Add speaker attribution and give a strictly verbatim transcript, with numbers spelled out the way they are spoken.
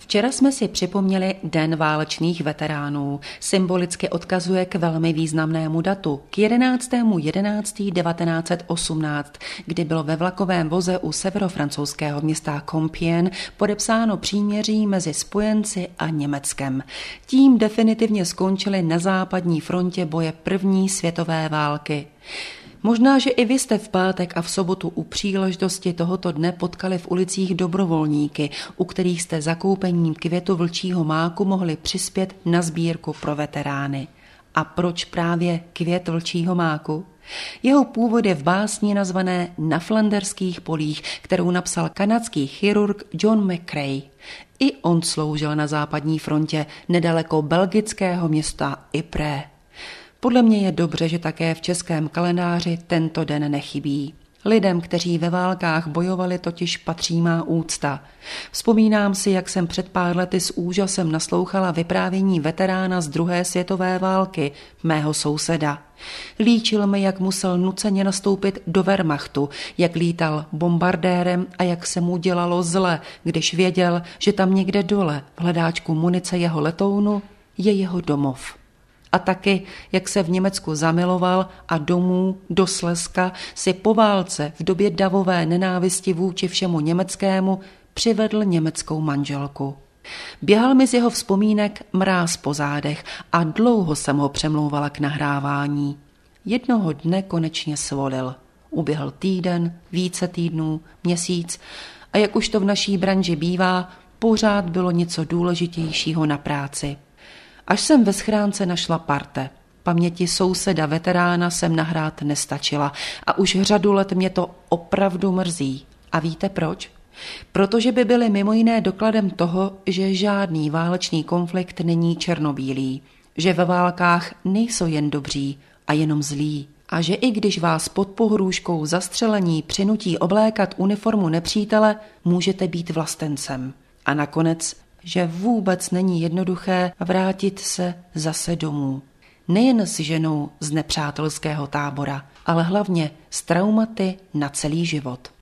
Speaker 1: Včera jsme si připomněli Den válečných veteránů. Symbolicky odkazuje k velmi významnému datu, k jedenáctému jedenáctého devatenáct set osmnáct, kdy bylo ve vlakovém voze u severofrancouzského města Compiègne podepsáno příměří mezi spojenci a Německem. Tím definitivně skončily na západní frontě boje první světové války. Možná, že i vy jste v pátek a v sobotu u příležitosti tohoto dne potkali v ulicích dobrovolníky, u kterých jste zakoupením květu vlčího máku mohli přispět na sbírku pro veterány. A proč právě květ vlčího máku? Jeho původ je v básni nazvané Na flanderských polích, kterou napsal kanadský chirurg John McCrae. I on sloužil na západní frontě nedaleko belgického města Ypres. Podle mě je dobře, že také v českém kalendáři tento den nechybí. Lidem, kteří ve válkách bojovali, totiž patří má úcta. Vzpomínám si, jak jsem před pár lety s úžasem naslouchala vyprávění veterána z druhé světové války, mého souseda. Líčil mi, jak musel nuceně nastoupit do Wehrmachtu, jak lítal bombardérem a jak se mu dělalo zle, když věděl, že tam někde dole, v hledáčku munice jeho letounu, je jeho domov. A taky, jak se v Německu zamiloval a domů do Slezska si po válce v době davové nenávisti vůči všemu německému přivedl německou manželku. Běhal mi z jeho vzpomínek mráz po zádech a dlouho jsem ho přemlouvala k nahrávání. Jednoho dne konečně svolil. Uběhl týden, více týdnů, měsíc a jak už to v naší branži bývá, pořád bylo něco důležitějšího na práci. Až jsem ve schránce našla parte. Paměti souseda veterána jsem nahrát nestačila a už řadu let mě to opravdu mrzí. A víte proč? Protože by byly mimo jiné dokladem toho, že žádný válečný konflikt není černobílý, že ve válkách nejsou jen dobří a jenom zlí. A že i když vás pod pohrůžkou zastřelení přinutí oblékat uniformu nepřítele, můžete být vlastencem. A nakonec že vůbec není jednoduché vrátit se zase domů. Nejen s ženou z nepřátelského tábora, ale hlavně s traumaty na celý život.